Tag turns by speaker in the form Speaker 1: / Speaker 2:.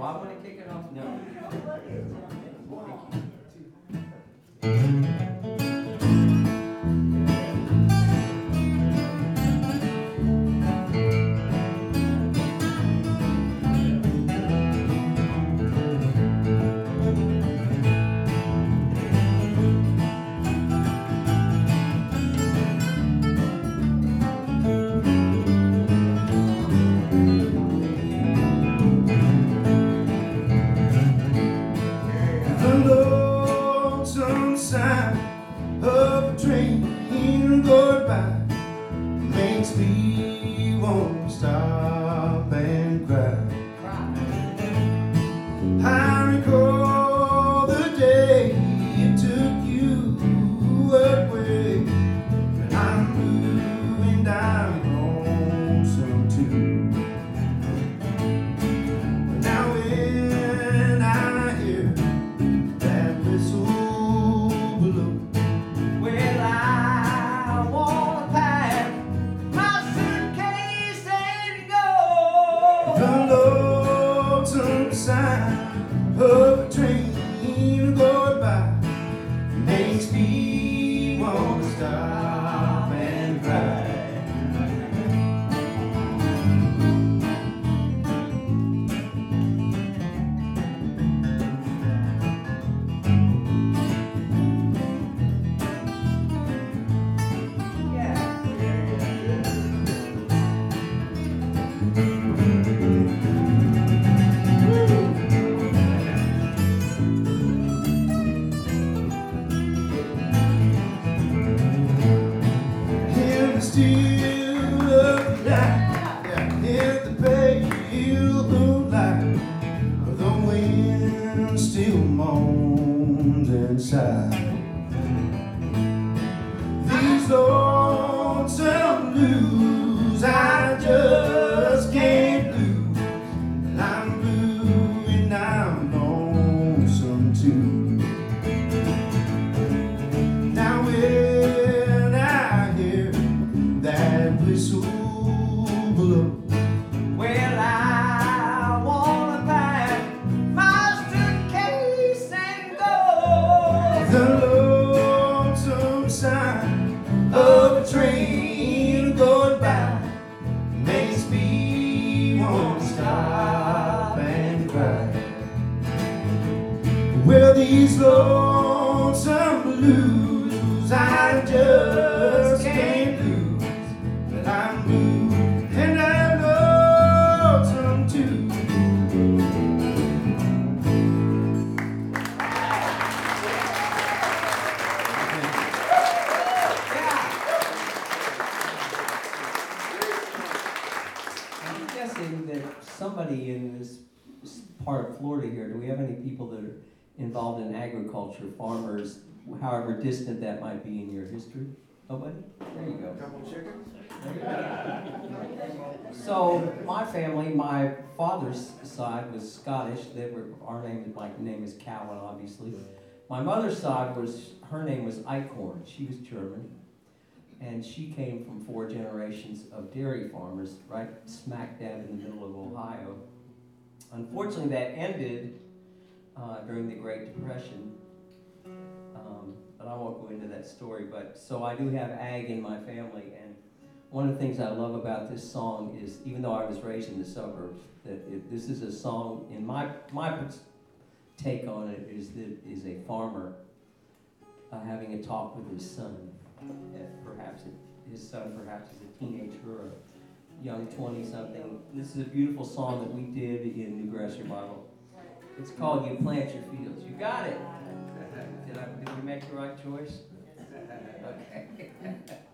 Speaker 1: Well, I want to kick it off. No. Involved in agriculture, farmers, however distant that might be in your history? Nobody? There you go.
Speaker 2: A couple chickens?
Speaker 1: So my family, my father's side was Scottish. My name is Cowan, obviously. My mother's side her name was Eichhorn. She was German. And she came from 4 generations of dairy farmers, right smack dab in the middle of Ohio. Unfortunately, that ended during the Great Depression, but I won't go into that story. But so I do have ag in my family, and one of the things I love about this song is, even though I was raised in the suburbs, this is a song. In my take on it is a farmer having a talk with his son. His son perhaps is a teenager or a young 20-something. This is a beautiful song that we did in New Grassroots Bible. It's called You Plant Your Fields. You got it. Did we make the right choice? Okay.